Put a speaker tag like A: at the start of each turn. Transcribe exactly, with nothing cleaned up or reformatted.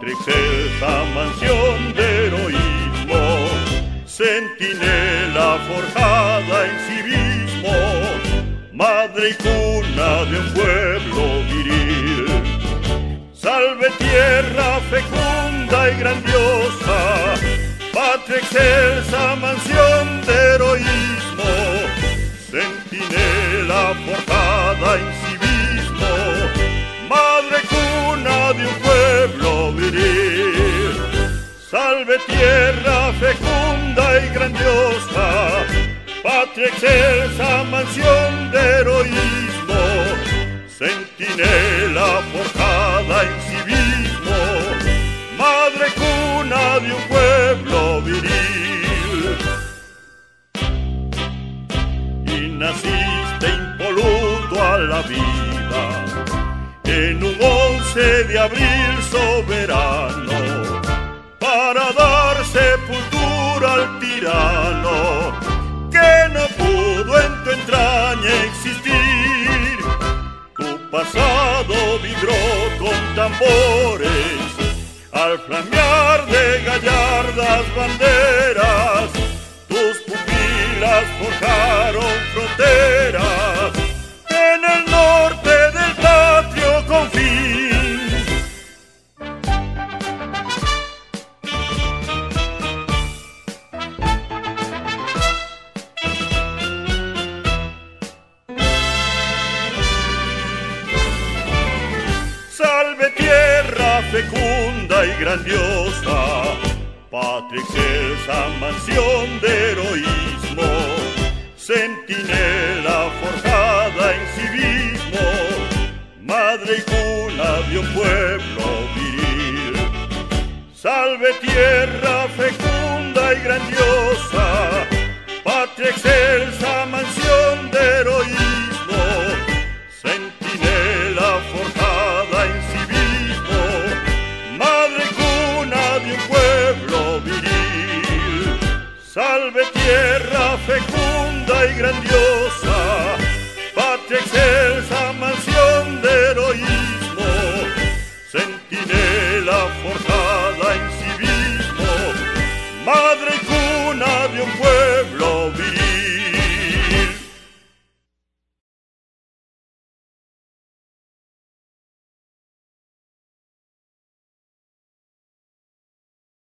A: patria excelsa, mansión de heroísmo, centinela forjada en civismo, madre y cuna de un pueblo viril. Salve tierra fecunda y grandiosa, patria excelsa, mansión de heroísmo, centinela forjada en civismo, madre cuna de un pueblo viril. Salve tierra fecunda y grandiosa, patria excelsa, mansión de heroísmo, centinela forjada en civismo, madre cuna de un pueblo viril. Y naciste impoluto a la vida en un once de abril soberano, para dar sepultura al tirano que no pudo en tu entraña existir. Tu pasado vibró con tambores al flamear de gallardas banderas, tus pupilas forjaron fronteras en el norte del patrio confín. Salve tierra fecunda y grandiosa, patria excelsa, mansión de heroísmo, centinela forjada en civismo, madre y cuna de un pueblo viril. Salve tierra fecunda y grandiosa, patria excelsa, mansión de heroísmo, centinela forjada en civismo, madre cuna de un pueblo viril. Salve tierra fecunda y grandiosa,